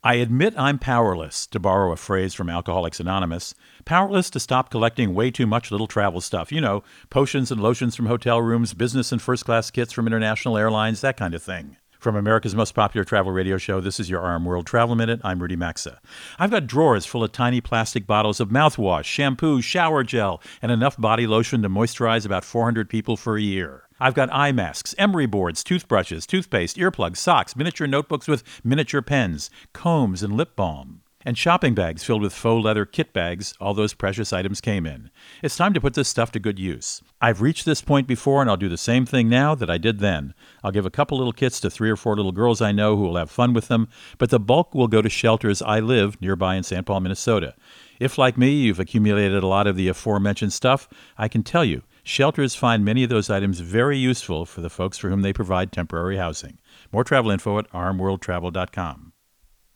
I admit I'm powerless, to borrow a phrase from Alcoholics Anonymous. Powerless to stop collecting way too much little travel stuff. You know, potions and lotions from hotel rooms, business and first-class kits from international airlines, that kind of thing. From America's most popular travel radio show, this is your RM World Travel Minute. I'm Rudy Maxa. I've got drawers full of tiny plastic bottles of mouthwash, shampoo, shower gel, and enough body lotion to moisturize about 400 people for a year. I've got eye masks, emery boards, toothbrushes, toothpaste, earplugs, socks, miniature notebooks with miniature pens, combs, and lip balm. And shopping bags filled with faux leather kit bags all those precious items came in. It's time to put this stuff to good use. I've reached this point before, and I'll do the same thing now that I did then. I'll give a couple little kits to 3 or 4 little girls I know who will have fun with them, but the bulk will go to shelters I live nearby in St. Paul, Minnesota. If, like me, you've accumulated a lot of the aforementioned stuff, I can tell you, shelters find many of those items very useful for the folks for whom they provide temporary housing. More travel info at rmworldtravel.com.